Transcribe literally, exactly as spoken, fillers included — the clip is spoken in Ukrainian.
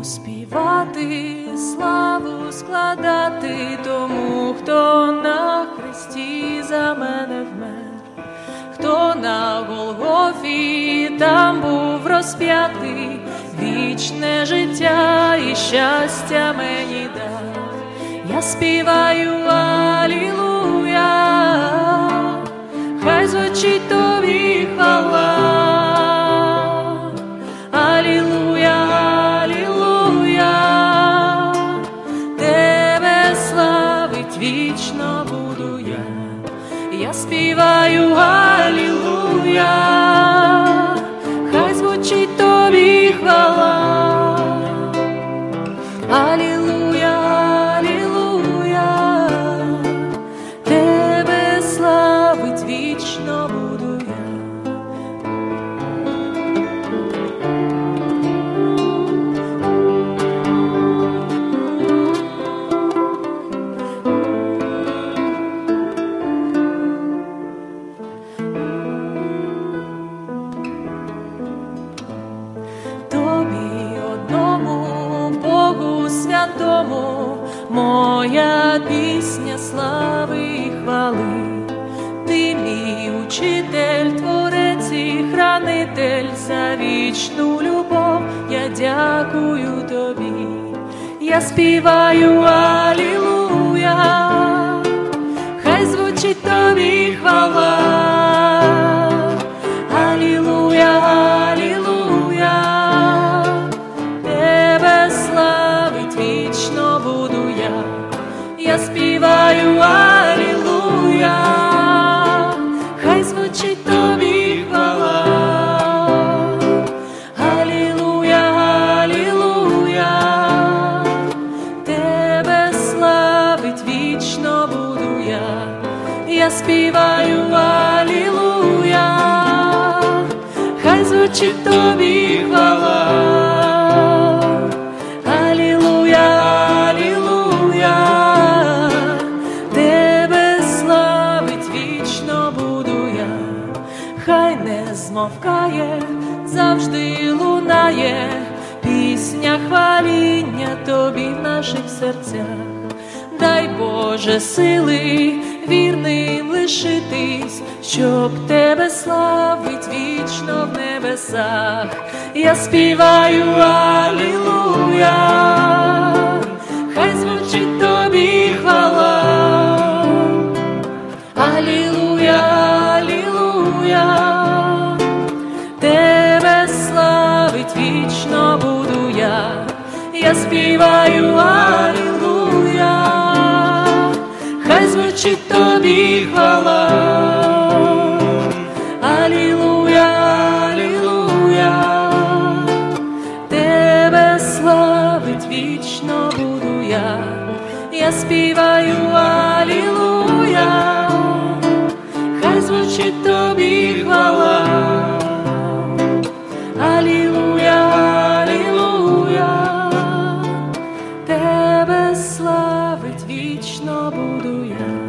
співати, славу складати тому, хто на хресті за мене вмер, хто на Голгофі там був розп'ятий, вічне життя і щастя мені дав. Я співаю алілуя, хай звучить тобі хвала. Алілуя, алілуя, тебе славить вічно буду я. Я співаю алілуя, хай звучить тобі хвала. Алілуя, алілуя, тебе славить вічно буду я. Тобі одному Богу святому моя пісня слави і хвали. Ти мій учитель, творець і хранитель, за вічну любов я дякую тобі. Я співаю алілуя, хай звучить тобі хвала. Алілуя, алілуя, тебе славить вічно буду я. Я співаю алілуя, хай звучить тобі хвала. Алілуя, алілуя, тебе славить вічно буду я. Я співаю алілуя, хай звучить тобі хвала. Алілуя, алілуя, тебе славить вічно буду я. Хай не змовкає, завжди лунає пісня хваління тобі в наших серцях. Дай Боже сили вірним лишитись, щоб тебе славить вічно в небесах. Я співаю алілуя, хай звучить тобі хвала. Алілуя, алілуя, тебе славить вічно буду я. Я співаю алілуя, хай звучить тобі хвала. Алілуя, алілуя, тебе славить вічно буду я. Я співаю алілуя, хай звучить тобі хвала. Алілуя, алілуя, тебе славить вічно буду я.